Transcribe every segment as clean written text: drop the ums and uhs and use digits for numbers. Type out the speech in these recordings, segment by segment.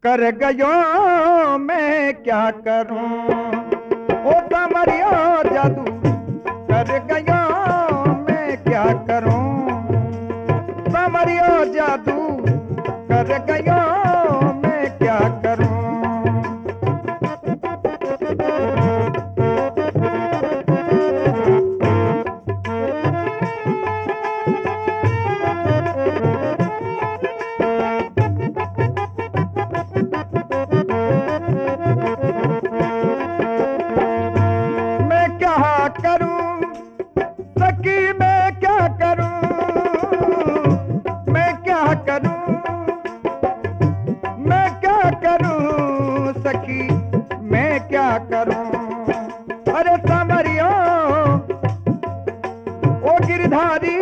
कर गयो मैं क्या करूं, ओ सामरियो जादू कर गयो मैं क्या करूं, सामरियो जादू कर गयो मैं क्या करूं। मैं क्या करूं सखी मैं क्या करूं, मैं क्या करूं, मैं क्या करूं सखी मैं क्या करूं। अरे सामरियो ओ गिरधारी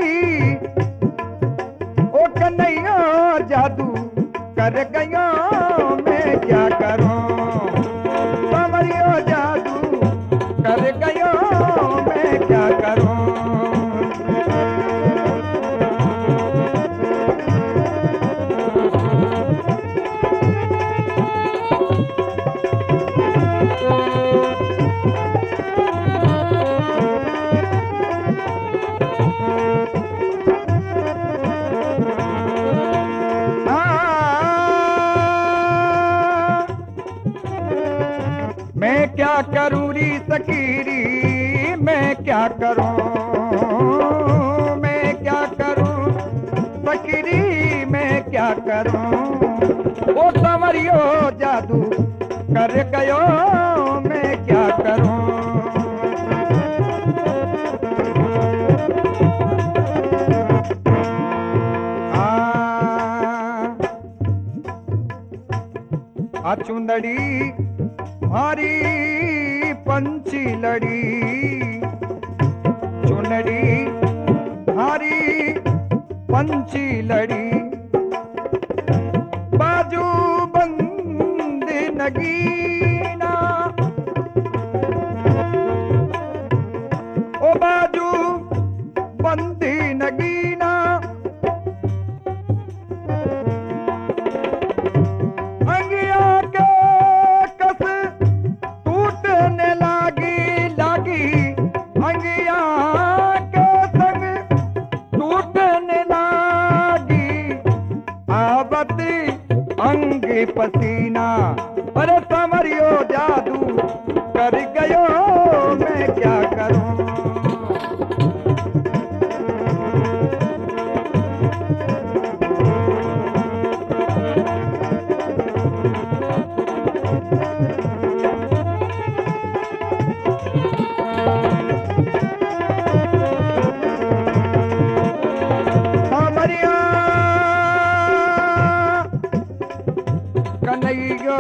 ओ कन्हैया जादू कर गयो मैं क्या करूं, सामरियो जादू कर गयो मैं क्या करूं। मैं क्या करूं री सकीरी मैं क्या करूं, मैं क्या करूं सकीरी मैं क्या करूं। ओ सामरियो जादू कर गयो मैं क्या करूं। आ चुंदड़ी मारी पंछी लड़ी, चुनड़ी मारी पंछी लड़ी, बाजू बंद नगीना, ओ बाजू बंदी नगीना, अंगिया के कस टूटने लागी लागी, अंगिया के संग टूटने लागी, आवत अंग पसीना। अरे सामरियो जादू कर गयो मैं क्या करूं। सामरिया कन्हैया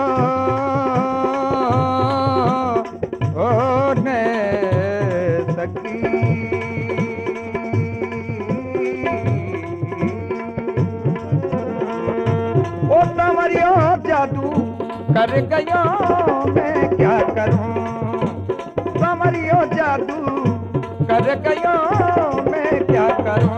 ओ ने सकी, ओ सामरियो जादू कर गयो मैं क्या करूं, सामरियो जादू कर गयो मैं क्या करूं।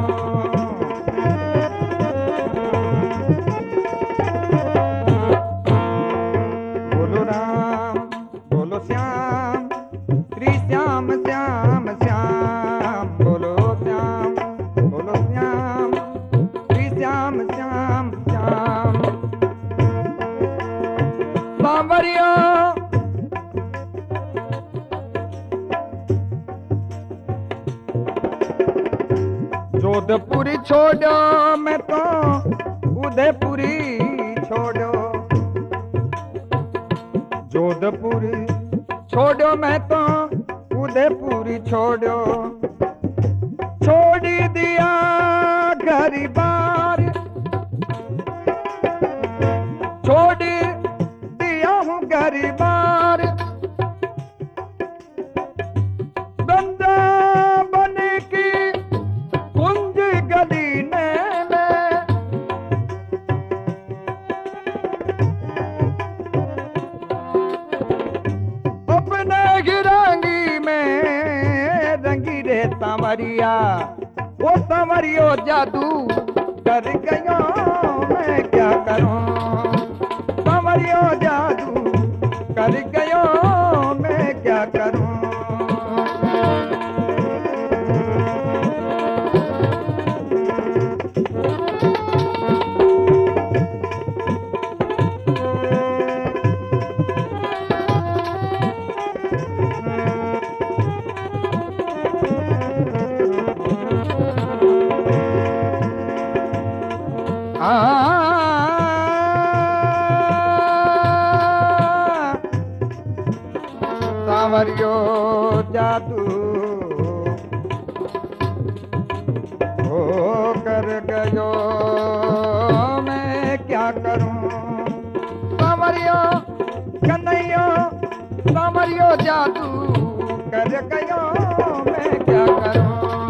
बोलो राम बोलो श्याम श्री श्याम श्याम श्याम, बोलो श्याम बोलो श्याम श्री श्याम श्याम श्याम। सामरिया जोधपुरी छोड़ो मैं तो उदयपुरी छोड़ो, जोधपुरी छोड़ो मैं तो उदयपुरी छोड़ो, छोड़ दिया घर बार, छोड़ दिया हूँ घर बार, गंगा बन की कुंज गली में अपने गिरांगी में रंगी रे सामरिया, वो सामरियो जादू कर गयो मैं क्या करूं, सामरिया सांवरियो जादू कर गयो मैं क्या करूं। सांवरियो जादू हो कर गयो मैं क्या करूं। सांवरियो कन्हैया सांवरियो जादू कर गयो मैं क्या करूं।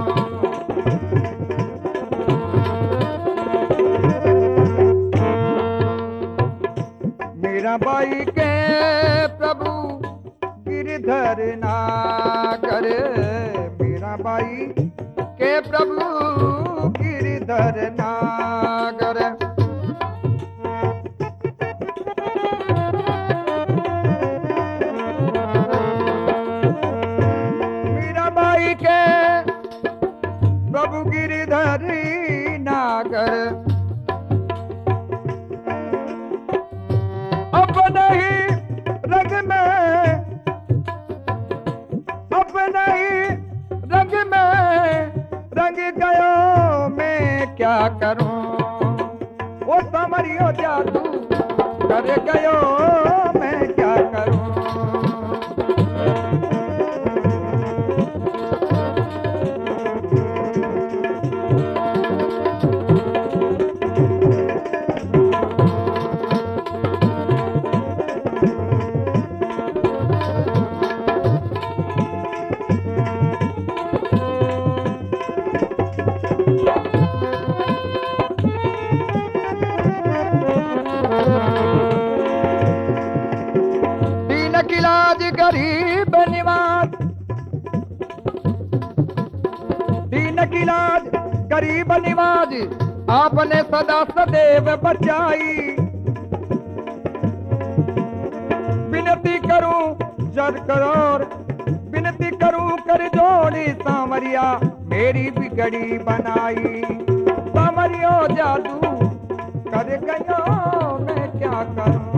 मीराबाई के प्रभु गिरधर नागर, मीराबाई के प्रभु गिरधर नागर। मीराबाई के प्रभु गिरधर नागर अपने ही रंग में, अपने ही रंग में रंग गयो मैं क्या करूं। वो सांवरियो जादू कर गयो मैं क्या करूं। दीन की लाज गरीब निवाज, दीन की लाज गरीब निवाज आपने सदा सदैव बचाई। विनती करूं जर करोर, विनती करूं कर जोड़ी सांवरिया मेरी बिगड़ी बनाई। सांवरियो जादू कर गयो मैं क्या करूं।